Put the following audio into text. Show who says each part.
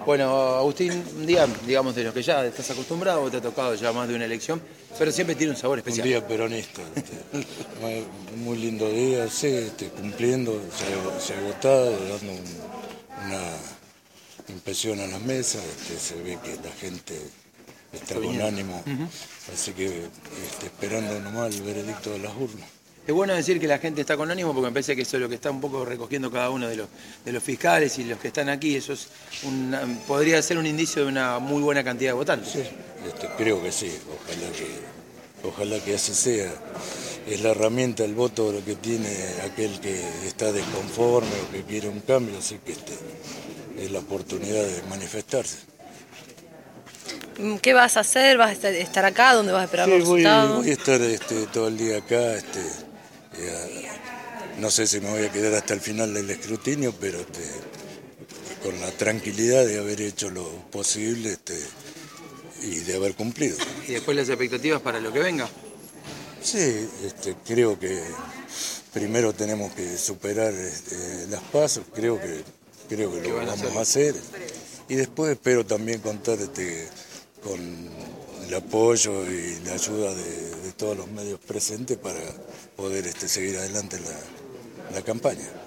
Speaker 1: Bueno, Agustín, un día, digamos, de los que ya estás acostumbrado, te ha tocado ya más de una elección, pero siempre tiene un sabor
Speaker 2: Un
Speaker 1: especial.
Speaker 2: día peronista, muy lindo día, sí, cumpliendo, se ha votado, dando una impresión a las mesas, se ve que la gente está con ánimo, así que esperando nomás el veredicto de las urnas.
Speaker 1: Es bueno decir que la gente está con ánimo porque me parece que eso es lo que está un poco recogiendo cada uno de los fiscales y los que están aquí. Eso es podría ser un indicio de una muy buena cantidad de votantes.
Speaker 2: Sí, creo que sí, ojalá que así sea. Es la herramienta, el voto lo que tiene aquel que está desconforme o que quiere un cambio, así que es la oportunidad de manifestarse.
Speaker 3: ¿Qué vas a hacer? ¿Vas a estar acá? ¿Dónde vas a esperar los resultados?
Speaker 2: Voy a estar todo el día acá, no sé si me voy a quedar hasta el final del escrutinio, pero con la tranquilidad de haber hecho lo posible y de haber cumplido.
Speaker 1: Y después las expectativas para lo que venga.
Speaker 2: Sí, creo que primero tenemos que superar las pasos, creo que lo vamos a hacer. Y después espero también contar con el apoyo y la ayuda de todos los medios presentes para poder seguir adelante la campaña.